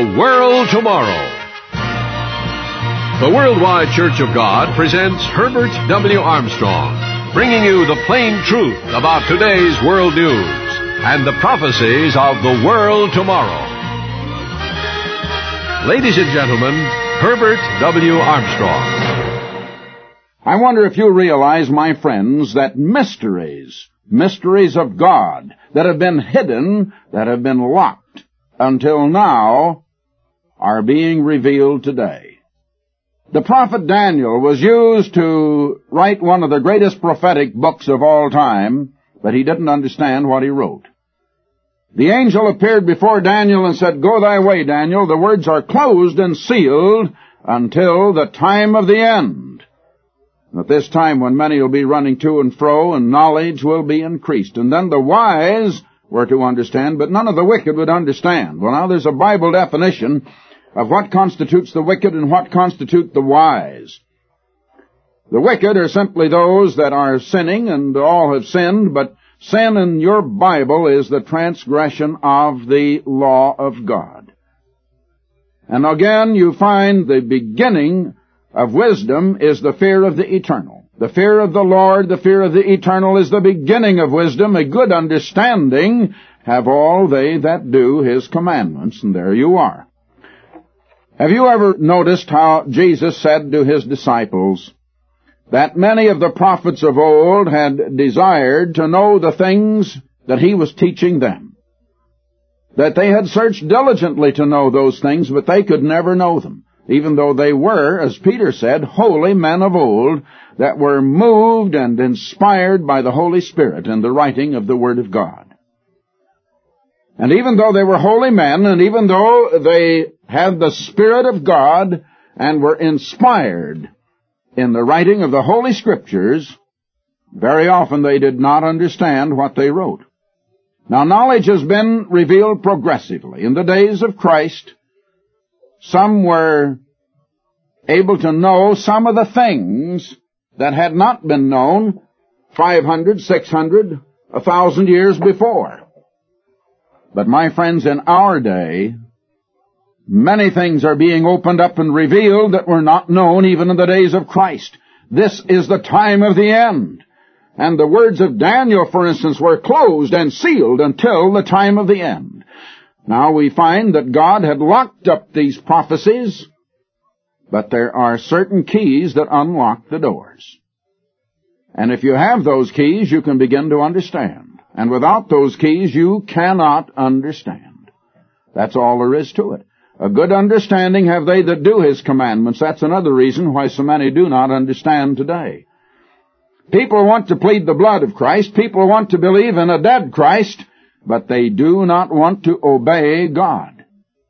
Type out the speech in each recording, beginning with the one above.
The World Tomorrow. The Worldwide Church of God presents Herbert W. Armstrong, bringing you the plain truth about today's world news and the prophecies of the world tomorrow. Ladies and gentlemen, Herbert W. Armstrong. I wonder if you realize, my friends, that mysteries of God that have been hidden, that have been locked until now, are being revealed today. The prophet Daniel was used to write one of the greatest prophetic books of all time, but he didn't understand what he wrote. The angel appeared before Daniel and said, "Go thy way, Daniel, the words are closed and sealed until the time of the end." At this time when many will be running to and fro, and knowledge will be increased. And then the wise were to understand, but none of the wicked would understand. Well, now there's a Bible definition of what constitutes the wicked and what constitute the wise. The wicked are simply those that are sinning, and all have sinned, but sin in your Bible is the transgression of the law of God. And again, you find the beginning of wisdom is the fear of the eternal. The fear of the Lord, the fear of the eternal is the beginning of wisdom. A good understanding have all they that do his commandments. And there you are. Have you ever noticed how Jesus said to his disciples that many of the prophets of old had desired to know the things that he was teaching them? That they had searched diligently to know those things, but they could never know them, even though they were, as Peter said, holy men of old that were moved and inspired by the Holy Spirit in the writing of the Word of God. And even though they were holy men, and even though they had the Spirit of God and were inspired in the writing of the Holy Scriptures, very often they did not understand what they wrote. Now, knowledge has been revealed progressively. In the days of Christ, some were able to know some of the things that had not been known 500, 600, 1,000 years before. But my friends, in our day, many things are being opened up and revealed that were not known even in the days of Christ. This is the time of the end. And the words of Daniel, for instance, were closed and sealed until the time of the end. Now we find that God had locked up these prophecies, but there are certain keys that unlock the doors. And if you have those keys, you can begin to understand. And without those keys, you cannot understand. That's all there is to it. A good understanding have they that do his commandments. That's another reason why so many do not understand today. People want to plead the blood of Christ. People want to believe in a dead Christ, but they do not want to obey God.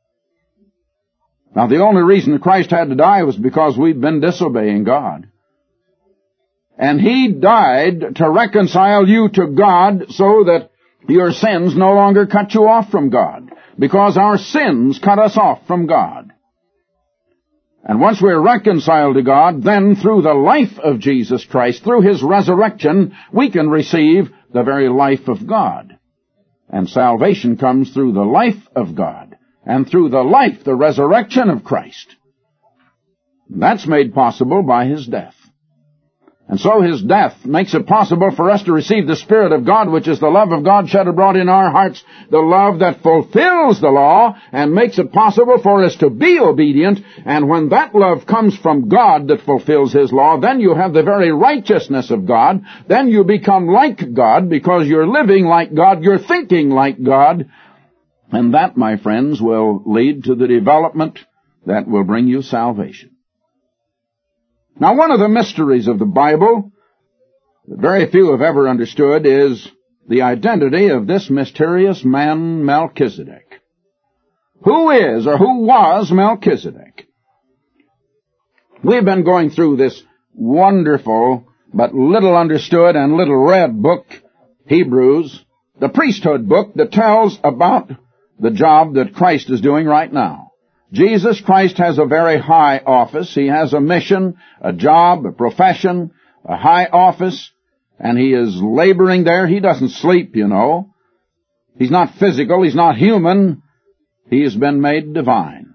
Now, the only reason Christ had to die was because we've been disobeying God. And he died to reconcile you to God so that your sins no longer cut you off from God, because our sins cut us off from God. And once we're reconciled to God, then through the life of Jesus Christ, through his resurrection, we can receive the very life of God. And salvation comes through the life of God, and through the life, the resurrection of Christ. That's made possible by his death. And so his death makes it possible for us to receive the Spirit of God, which is the love of God shed abroad in our hearts, the love that fulfills the law and makes it possible for us to be obedient. And when that love comes from God that fulfills his law, then you have the very righteousness of God. Then you become like God because you're living like God, you're thinking like God. And that, my friends, will lead to the development that will bring you salvation. Now, one of the mysteries of the Bible that very few have ever understood is the identity of this mysterious man, Melchizedek. Who is or who was Melchizedek? We've been going through this wonderful but little understood and little read book, Hebrews, the priesthood book that tells about the job that Christ is doing right now. Jesus Christ has a very high office. He has a mission, a job, a profession, a high office, and he is laboring there. He doesn't sleep, you know. He's not physical. He's not human. He has been made divine.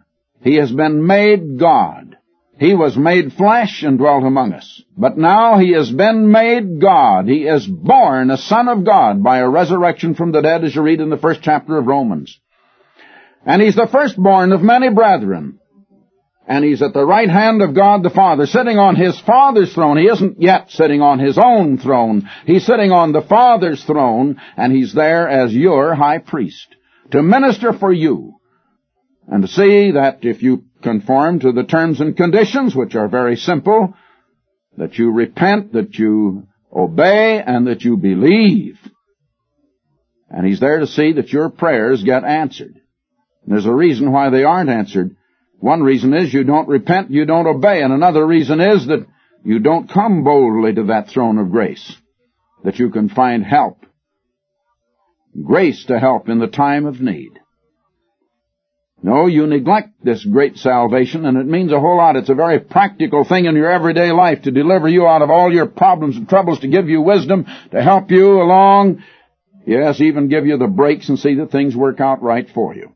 He has been made God. He was made flesh and dwelt among us. But now He has been made God. He is born a Son of God by a resurrection from the dead, as you read in the first chapter of Romans. And He's the firstborn of many brethren. And He's at the right hand of God the Father, sitting on His Father's throne. He isn't yet sitting on His own throne. He's sitting on the Father's throne, and He's there as your high priest to minister for you and to see that if you conform to the terms and conditions, which are very simple, that you repent, that you obey, and that you believe. And He's there to see that your prayers get answered. And there's a reason why they aren't answered. One reason is you don't repent, you don't obey, and another reason is that you don't come boldly to that throne of grace, that you can find help, grace to help in the time of need. No, you neglect this great salvation, and it means a whole lot. It's a very practical thing in your everyday life to deliver you out of all your problems and troubles, to give you wisdom, to help you along, yes, even give you the breaks and see that things work out right for you.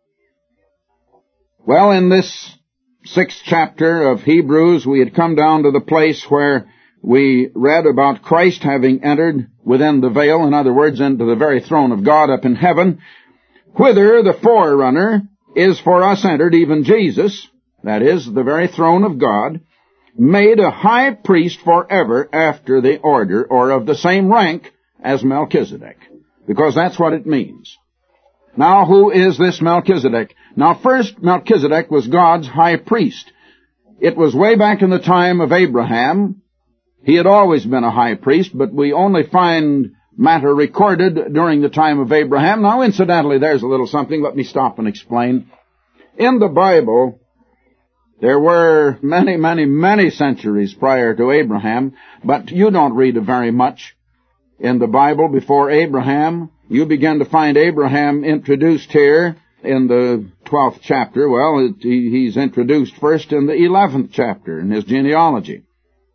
Well, in this 6th chapter of Hebrews, we had come down to the place where we read about Christ having entered within the veil, in other words, into the very throne of God up in heaven, whither the forerunner is for us entered, even Jesus, that is, the very throne of God, made a high priest forever after the order, or of the same rank as Melchizedek, because that's what it means. Now, who is this Melchizedek? Now, first, Melchizedek was God's high priest. It was way back in the time of Abraham. He had always been a high priest, but we only find matter recorded during the time of Abraham. Now, incidentally, there's a little something. Let me stop and explain. In the Bible, there were many centuries prior to Abraham, but you don't read very much in the Bible before Abraham. You begin to find Abraham introduced here in the 12th chapter. Well, he's introduced first in the 11th chapter in his genealogy.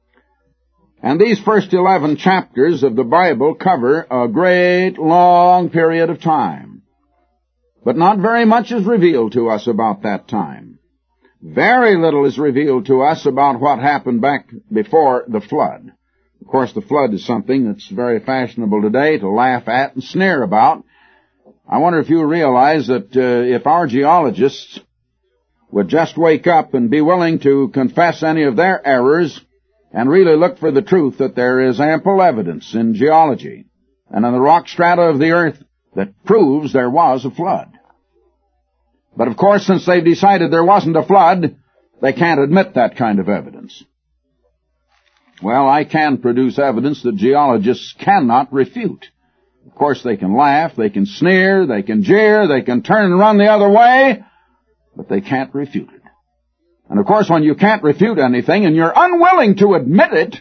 And these first 11 chapters of the Bible cover a great long period of time. But not very much is revealed to us about that time. Very little is revealed to us about what happened back before the flood. Of course, the flood is something that's very fashionable today to laugh at and sneer about. I wonder if you realize that if our geologists would just wake up and be willing to confess any of their errors and really look for the truth, that there is ample evidence in geology and in the rock strata of the earth that proves there was a flood. But of course, since they've decided there wasn't a flood, they can't admit that kind of evidence. Well, I can produce evidence that geologists cannot refute. Of course, they can laugh, they can sneer, they can jeer, they can turn and run the other way, but they can't refute it. And of course, when you can't refute anything and you're unwilling to admit it,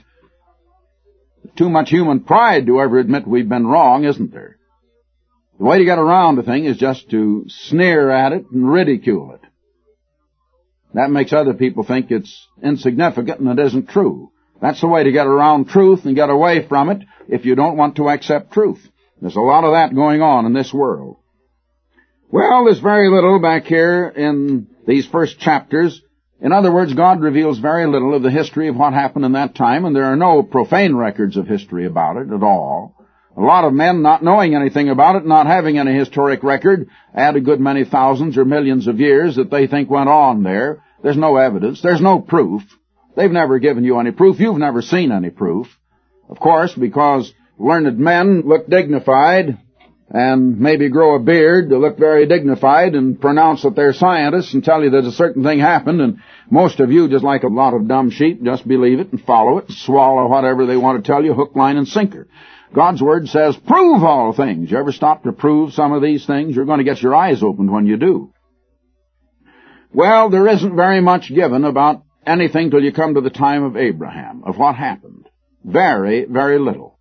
too much human pride to ever admit we've been wrong, isn't there? The way to get around a thing is just to sneer at it and ridicule it. That makes other people think it's insignificant and it isn't true. That's the way to get around truth and get away from it if you don't want to accept truth. There's a lot of that going on in this world. Well, there's very little back here in these first chapters. In other words, God reveals very little of the history of what happened in that time, and there are no profane records of history about it at all. A lot of men not knowing anything about it, not having any historic record, add a good many thousands or millions of years that they think went on there. There's no evidence. There's no proof. They've never given you any proof. You've never seen any proof. Of course, because learned men look dignified and maybe grow a beard to look very dignified and pronounce that they're scientists and tell you that a certain thing happened, and most of you, just like a lot of dumb sheep, just believe it and follow it and swallow whatever they want to tell you, hook, line, and sinker. God's Word says, prove all things. You ever stop to prove some of these things? You're going to get your eyes opened when you do. Well, there isn't very much given about anything till you come to the time of Abraham, of what happened. Very, very little.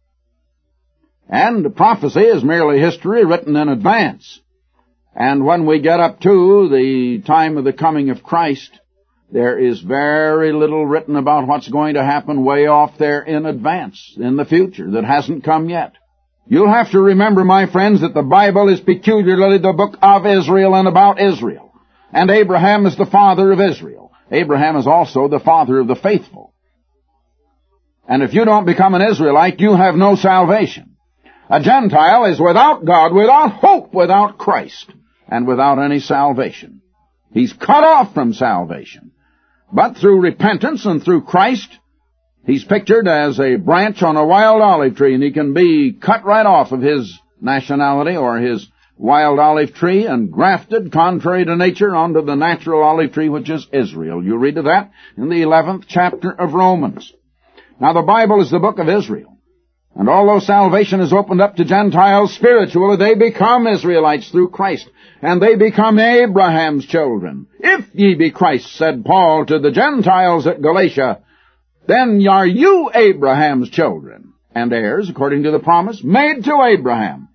And the prophecy is merely history written in advance. And when we get up to the time of the coming of Christ, there is very little written about what's going to happen way off there in advance, in the future, that hasn't come yet. You'll have to remember, my friends, that the Bible is peculiarly the book of Israel and about Israel. And Abraham is the father of Israel. Abraham is also the father of the faithful. And if you don't become an Israelite, you have no salvation. A Gentile is without God, without hope, without Christ, and without any salvation. He's cut off from salvation. But through repentance and through Christ, he's pictured as a branch on a wild olive tree, and he can be cut right off of his nationality or his wild olive tree and grafted, contrary to nature, onto the natural olive tree, which is Israel. You read of that in the 11th chapter of Romans. Now, the Bible is the book of Israel. And although salvation is opened up to Gentiles spiritually, they become Israelites through Christ. And they become Abraham's children. If ye be Christ, said Paul to the Gentiles at Galatia, then are you Abraham's children, and heirs, according to the promise, made to Abraham.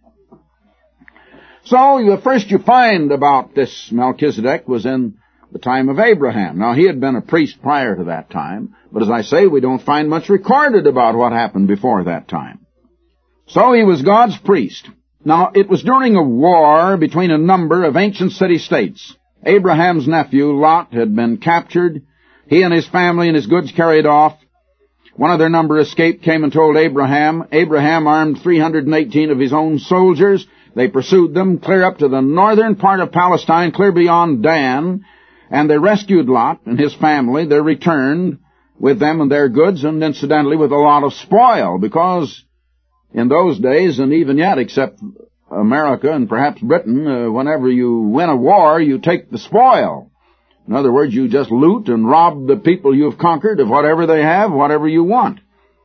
So the first you find about this Melchizedek was in the time of Abraham. Now, he had been a priest prior to that time, but as I say, we don't find much recorded about what happened before that time. So he was God's priest. Now, it was during a war between a number of ancient city-states. Abraham's nephew, Lot, had been captured. He and his family and his goods carried off. One of their number escaped, came and told Abraham. Abraham armed 318 of his own soldiers. They pursued them clear up to the northern part of Palestine, clear beyond Dan, and they rescued Lot and his family. They returned with them and their goods, and incidentally with a lot of spoil, because in those days, and even yet, except America and perhaps Britain, whenever you win a war, you take the spoil. In other words, you just loot and rob the people you have conquered of whatever they have, whatever you want.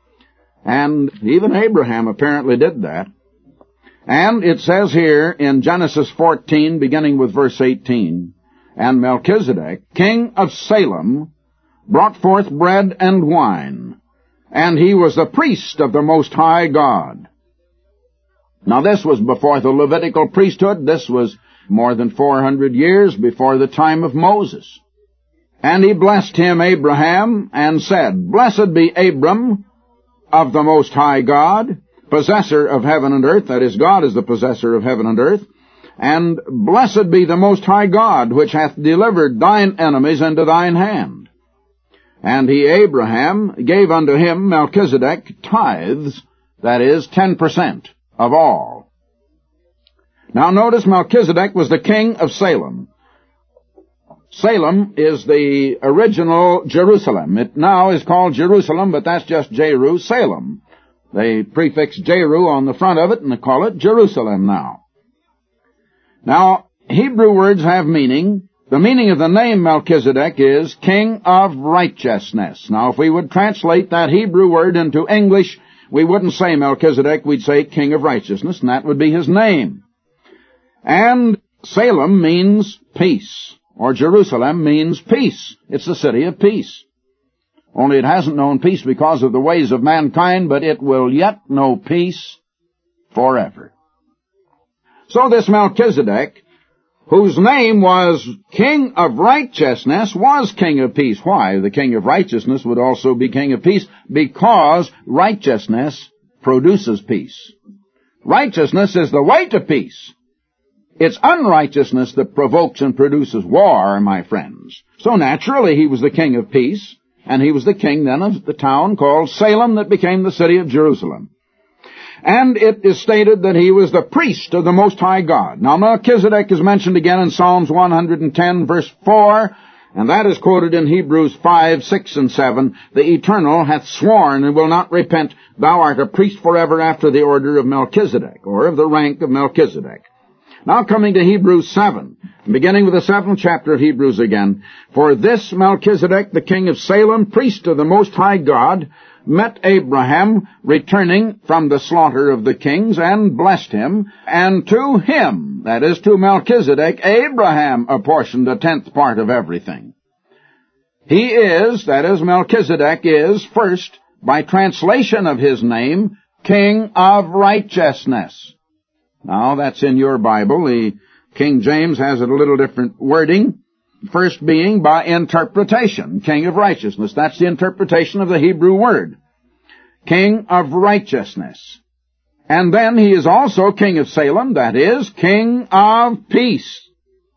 And even Abraham apparently did that. And it says here in Genesis 14, beginning with verse 18, and Melchizedek, king of Salem, brought forth bread and wine, and he was the priest of the Most High God. Now this was before the Levitical priesthood. This was more than 400 years before the time of Moses. And he blessed him, Abraham, and said, Blessed be Abram of the Most High God, possessor of heaven and earth. That is, God is the possessor of heaven and earth. And blessed be the Most High God, which hath delivered thine enemies into thine hand. And he, Abraham, gave unto him, Melchizedek, tithes, that is, 10% of all. Now notice Melchizedek was the king of Salem. Salem is the original Jerusalem. It now is called Jerusalem, but that's just Jeru-Salem. They prefix Jeru on the front of it, and they call it Jerusalem now. Now, Hebrew words have meaning. The meaning of the name Melchizedek is King of Righteousness. Now, if we would translate that Hebrew word into English, we wouldn't say Melchizedek, we'd say King of Righteousness, and that would be his name. And Salem means peace, or Jerusalem means peace. It's the city of peace. Only it hasn't known peace because of the ways of mankind, but it will yet know peace forever. So this Melchizedek, whose name was King of Righteousness, was King of Peace. Why? The King of Righteousness would also be King of Peace, because righteousness produces peace. Righteousness is the way to peace. It's unrighteousness that provokes and produces war, my friends. So naturally he was the King of Peace, and he was the king then of the town called Salem that became the city of Jerusalem. And it is stated that he was the priest of the Most High God. Now Melchizedek is mentioned again in Psalms 110 verse 4, and that is quoted in Hebrews 5, 6, and 7. The Eternal hath sworn and will not repent, thou art a priest forever after the order of Melchizedek, or of the rank of Melchizedek. Now coming to Hebrews 7, beginning with the 7th chapter of Hebrews again. For this Melchizedek, the king of Salem, priest of the Most High God, met Abraham returning from the slaughter of the kings, and blessed him, and to him, that is to Melchizedek, Abraham apportioned a 10th part of everything. He is, that is Melchizedek is, first, by translation of his name, King of Righteousness. Now, that's in your Bible. The King James has it a little different wording. First being by interpretation, King of Righteousness. That's the interpretation of the Hebrew word. King of Righteousness. And then he is also King of Salem, that is, King of Peace.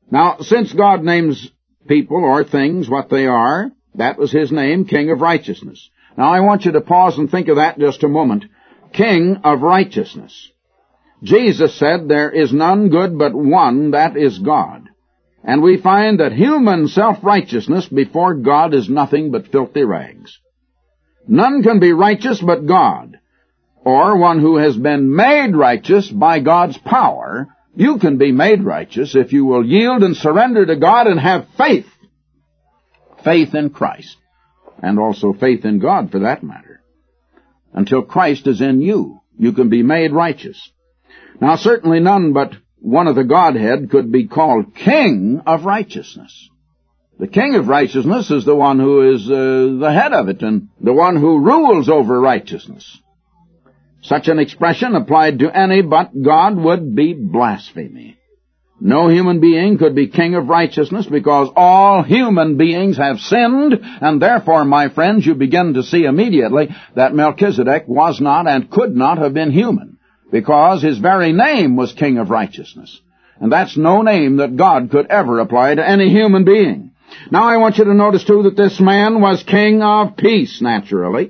Now, since God names people or things what they are, that was his name, King of Righteousness. Now, I want you to pause and think of that just a moment. King of Righteousness. Jesus said, there is none good but one, that is God. And we find that human self-righteousness before God is nothing but filthy rags. None can be righteous but God, or one who has been made righteous by God's power. You can be made righteous if you will yield and surrender to God and have faith. Faith in Christ, and also faith in God for that matter. Until Christ is in you, you can be made righteous. Now, certainly none but one of the Godhead could be called King of Righteousness. The King of Righteousness is the one who is the head of it and the one who rules over righteousness. Such an expression applied to any but God would be blasphemy. No human being could be King of Righteousness because all human beings have sinned, and therefore, my friends, you begin to see immediately that Melchizedek was not and could not have been human, because his very name was King of Righteousness. And that's no name that God could ever apply to any human being. Now I want you to notice, too, that this man was King of Peace, naturally.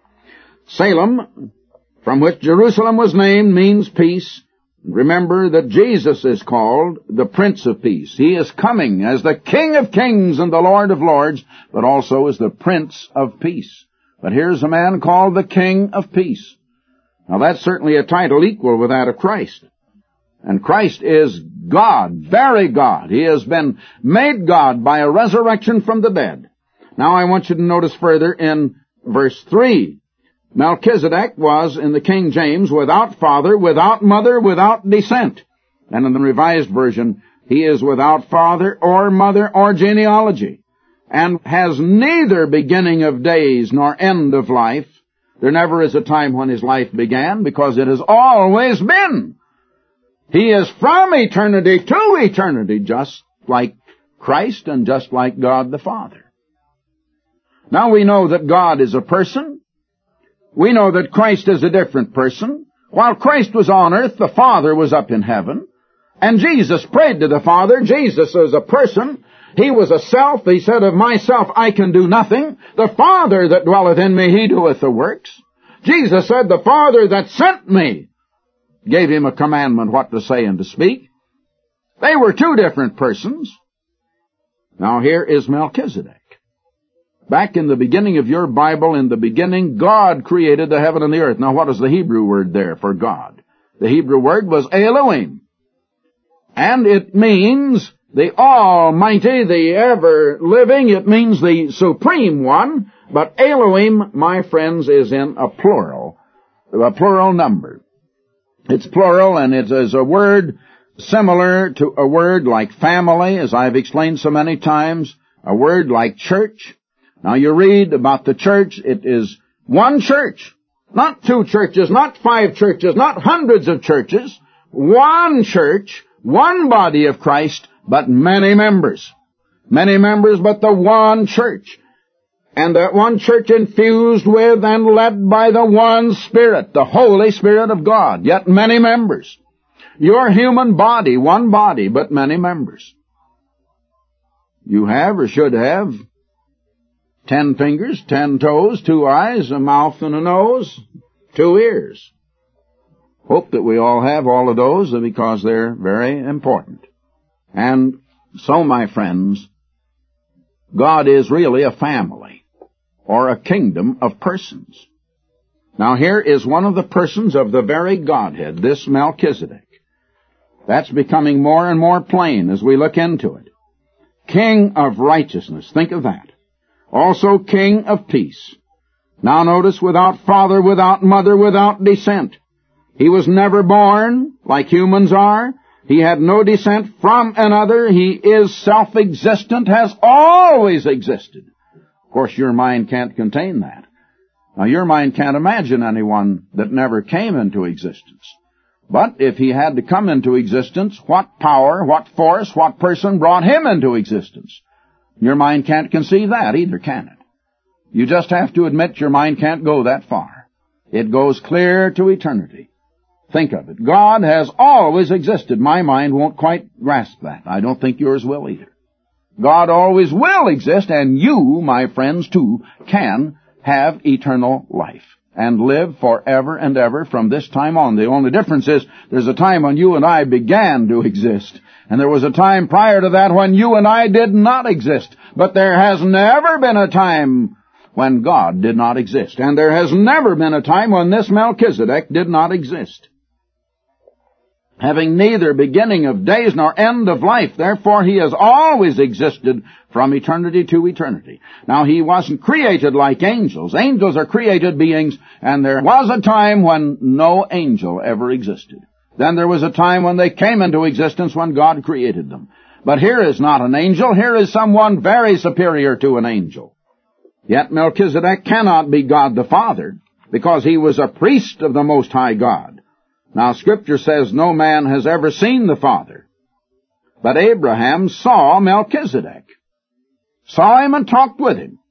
Salem, from which Jerusalem was named, means peace. Remember that Jesus is called the Prince of Peace. He is coming as the King of Kings and the Lord of Lords, but also as the Prince of Peace. But here's a man called the King of Peace. Now that's certainly a title equal with that of Christ. And Christ is God, very God. He has been made God by a resurrection from the dead. Now I want you to notice further in verse 3. Melchizedek was, in the King James, without father, without mother, without descent. And in the Revised Version, he is without father or mother or genealogy, and has neither beginning of days nor end of life. There never is a time when his life began, because it has always been. He is from eternity to eternity, just like Christ and just like God the Father. Now we know that God is a person. We know that Christ is a different person. While Christ was on earth, the Father was up in heaven. And Jesus prayed to the Father. Jesus is a person. He was a self. He said, of myself I can do nothing. The Father that dwelleth in me, he doeth the works. Jesus said, the Father that sent me gave him a commandment what to say and to speak. They were two different persons. Now here is Melchizedek. Back in the beginning of your Bible, in the beginning, God created the heaven and the earth. Now, what is the Hebrew word there for God? The Hebrew word was Elohim. And it means the Almighty, the ever-living. It means the Supreme One. But Elohim, my friends, is in a plural number. It's plural, and it is a word similar to a word like family, as I've explained so many times, a word like church. Now you read about the church, it is one church, not two churches, not 5 churches, not hundreds of churches, one church, one body of Christ, but many members. Many members, but the one church. And that one church infused with and led by the one Spirit, the Holy Spirit of God, yet many members. Your human body, one body, but many members. You have or should have 10 fingers, 10 toes, 2 eyes, a mouth and a nose, 2 ears. Hope that we all have all of those because they're very important. And so, my friends, God is really a family or a kingdom of persons. Now here is one of the persons of the very Godhead, this Melchizedek. That's becoming more and more plain as we look into it. King of righteousness, think of that. Also King of peace. Now notice, without father, without mother, without descent. He was never born like humans are. He had no descent from another. He is self-existent, has always existed. Of course, your mind can't contain that. Now, your mind can't imagine anyone that never came into existence. But if he had to come into existence, what power, what force, what person brought him into existence? Your mind can't conceive that either, can it? You just have to admit your mind can't go that far. It goes clear to eternity. Think of it. God has always existed. My mind won't quite grasp that. I don't think yours will either. God always will exist, and you, my friends, too, can have eternal life and live forever and ever from this time on. The only difference is there's a time when you and I began to exist, and there was a time prior to that when you and I did not exist. But there has never been a time when God did not exist, and there has never been a time when this Melchizedek did not exist. Having neither beginning of days nor end of life, therefore he has always existed from eternity to eternity. Now, he wasn't created like angels. Angels are created beings, and there was a time when no angel ever existed. Then there was a time when they came into existence when God created them. But here is not an angel. Here is someone very superior to an angel. Yet Melchizedek cannot be God the Father, because he was a priest of the Most High God. Now, Scripture says no man has ever seen the Father. But Abraham saw Melchizedek. Saw him and talked with him.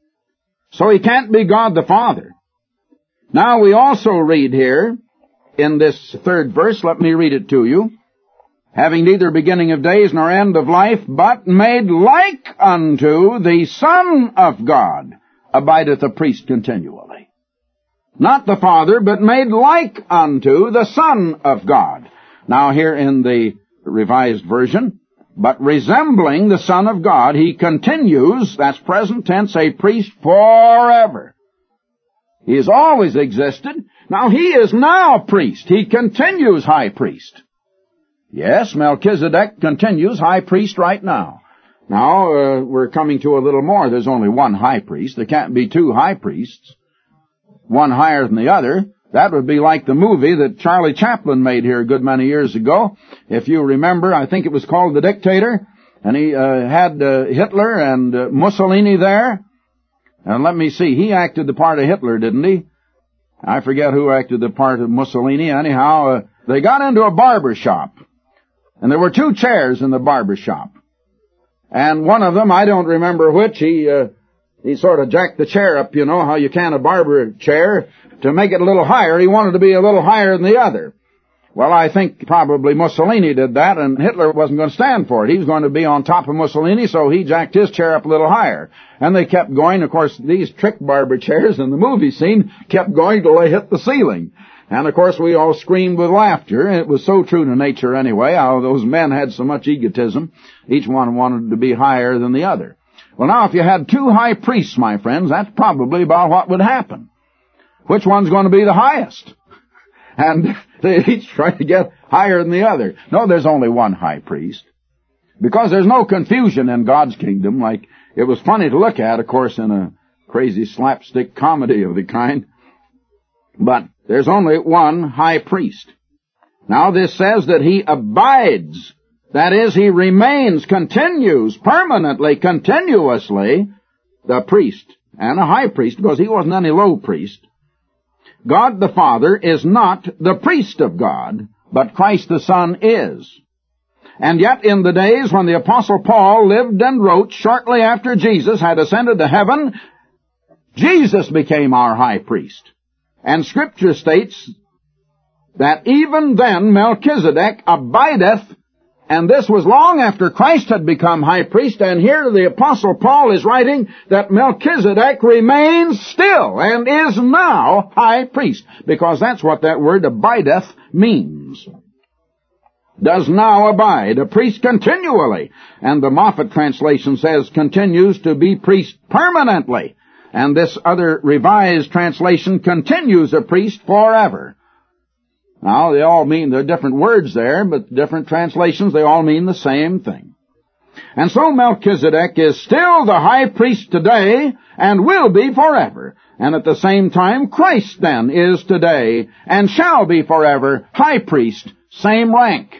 So he can't be God the Father. Now, we also read here in this third verse, let me read it to you. Having neither beginning of days nor end of life, but made like unto the Son of God, abideth a priest continually. Not the Father, but made like unto the Son of God. Now here in the Revised Version, but resembling the Son of God, he continues, that's present tense, a priest forever. He has always existed. Now he is now priest. He continues high priest. Yes, Melchizedek continues high priest right now. Now, we're coming to a little more. There's only one high priest. There can't be two high priests, one higher than the other. That would be like the movie that Charlie Chaplin made here a good many years ago. If you remember, I think it was called The Dictator, and he had Hitler and Mussolini there. And let me see, he acted the part of Hitler, didn't he? I forget who acted the part of Mussolini. Anyhow, they got into a barber shop, and there were two chairs in the barber shop. And one of them, I don't remember which, he sort of jacked the chair up, you know, how you can a barber chair, to make it a little higher. He wanted to be a little higher than the other. Well, I think probably Mussolini did that, and Hitler wasn't going to stand for it. He was going to be on top of Mussolini, so he jacked his chair up a little higher. And they kept going. Of course, these trick barber chairs in the movie scene kept going till they hit the ceiling. And of course, we all screamed with laughter. It was so true to nature anyway, how those men had so much egotism. Each one wanted to be higher than the other. Well, now, if you had two high priests, my friends, that's probably about what would happen. Which one's going to be the highest? And they each try to get higher than the other. No, there's only one high priest. Because there's no confusion in God's kingdom, like it was funny to look at, of course, in a crazy slapstick comedy of the kind. But there's only one high priest. Now, this says that he abides. That is, he remains, continues, permanently, continuously, the priest, and a high priest, because he wasn't any low priest. God the Father is not the priest of God, but Christ the Son is. And yet in the days when the Apostle Paul lived and wrote shortly after Jesus had ascended to heaven, Jesus became our high priest. And Scripture states that even then Melchizedek abideth. And this was long after Christ had become high priest, and here the Apostle Paul is writing that Melchizedek remains still and is now high priest, because that's what that word abideth means. Does now abide, a priest continually. And the Moffat translation says continues to be priest permanently. And this other revised translation continues a priest forever. Now, they all mean, there are different words there, but different translations, they all mean the same thing. And so Melchizedek is still the high priest today and will be forever. And at the same time, Christ then is today and shall be forever high priest, same rank.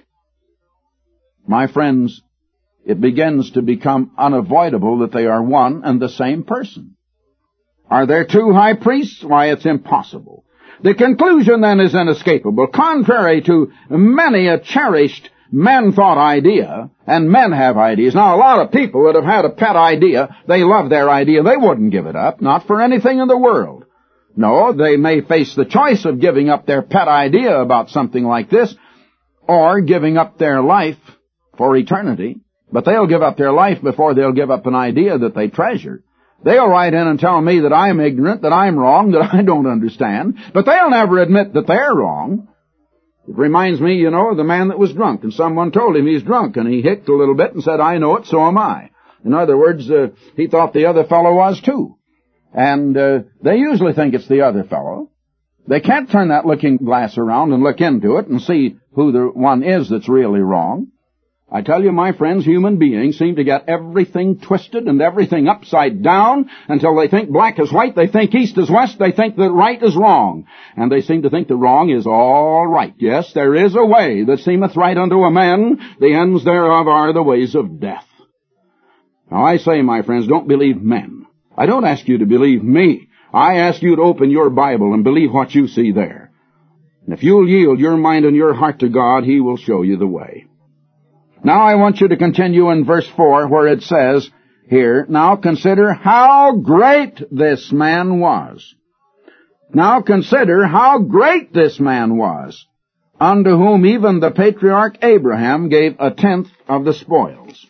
My friends, it begins to become unavoidable that they are one and the same person. Are there two high priests? Why, it's impossible. The conclusion then is inescapable. Contrary to many a cherished men-thought idea, and men have ideas. Now, a lot of people that have had a pet idea, they love their idea. They wouldn't give it up, not for anything in the world. No, they may face the choice of giving up their pet idea about something like this, or giving up their life for eternity, but they'll give up their life before they'll give up an idea that they treasure. They'll write in and tell me that I'm ignorant, that I'm wrong, that I don't understand, but they'll never admit that they're wrong. It reminds me, of the man that was drunk, and someone told him he's drunk, and he hicked a little bit and said, I know it, so am I. In other words, he thought the other fellow was too. And they usually think it's the other fellow. They can't turn that looking glass around and look into it and see who the one is that's really wrong. I tell you, my friends, human beings seem to get everything twisted and everything upside down until they think black is white, they think east is west, they think that right is wrong. And they seem to think the wrong is all right. Yes, there is a way that seemeth right unto a man, the ends thereof are the ways of death. Now I say, my friends, don't believe men. I don't ask you to believe me. I ask you to open your Bible and believe what you see there. And if you'll yield your mind and your heart to God, He will show you the way. Now I want you to continue in verse 4 where it says here, now consider how great this man was. Now consider how great this man was, unto whom even the patriarch Abraham gave 1/10 of the spoils.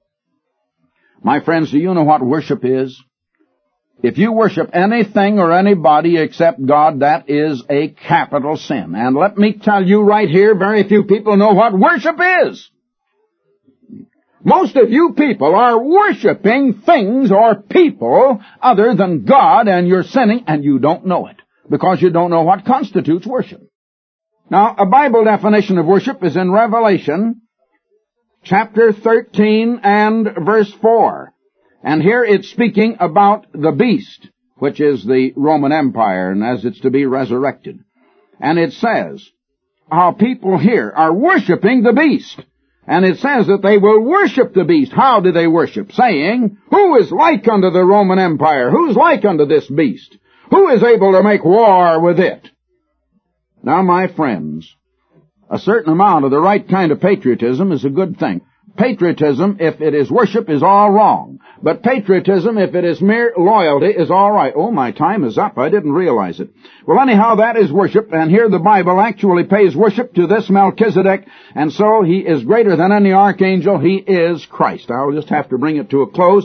My friends, do you know what worship is? If you worship anything or anybody except God, that is a capital sin. And let me tell you right here, very few people know what worship is. Most of you people are worshiping things or people other than God, and you're sinning, and you don't know it, because you don't know what constitutes worship. Now, a Bible definition of worship is in Revelation, chapter 13 and verse 4. And here it's speaking about the beast, which is the Roman Empire, and as it's to be resurrected. And it says, how people here are worshiping the beast. And it says that they will worship the beast. How do they worship? Saying, who is like unto the Roman Empire? Who's like unto this beast? Who is able to make war with it? Now, my friends, a certain amount of the right kind of patriotism is a good thing. Patriotism, if it is worship, is all wrong. But patriotism, if it is mere loyalty, is all right. Oh, my time is up. I didn't realize it. Well, anyhow, that is worship, and here the Bible actually pays worship to this Melchizedek, and so he is greater than any archangel. He is Christ. I'll just have to bring it to a close.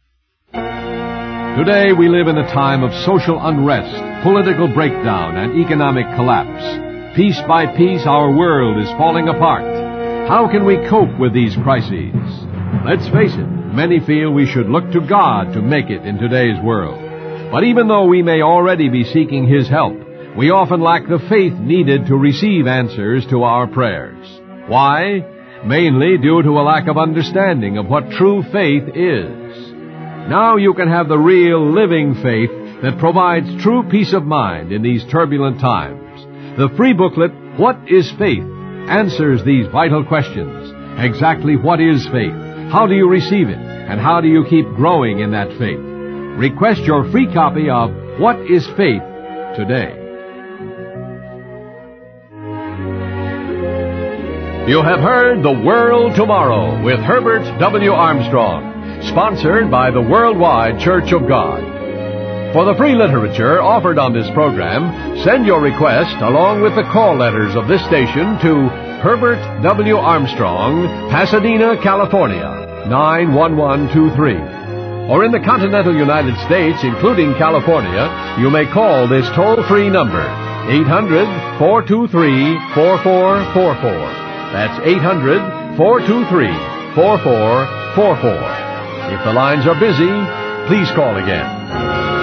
Today we live in a time of social unrest, political breakdown, and economic collapse. Piece by piece, our world is falling apart. How can we cope with these crises? Let's face it, many feel we should look to God to make it in today's world. But even though we may already be seeking His help, we often lack the faith needed to receive answers to our prayers. Why? Mainly due to a lack of understanding of what true faith is. Now you can have the real living faith that provides true peace of mind in these turbulent times. The free booklet, What is Faith?, answers these vital questions. Exactly what is faith? How do you receive it? And how do you keep growing in that faith? Request your free copy of What is Faith today. You have heard The World Tomorrow with Herbert W. Armstrong, sponsored by the Worldwide Church of God. For the free literature offered on this program, send your request along with the call letters of this station to Herbert W. Armstrong, Pasadena, California, 91123. Or in the continental United States, including California, you may call this toll-free number, 800-423-4444. That's 800-423-4444. If the lines are busy, please call again.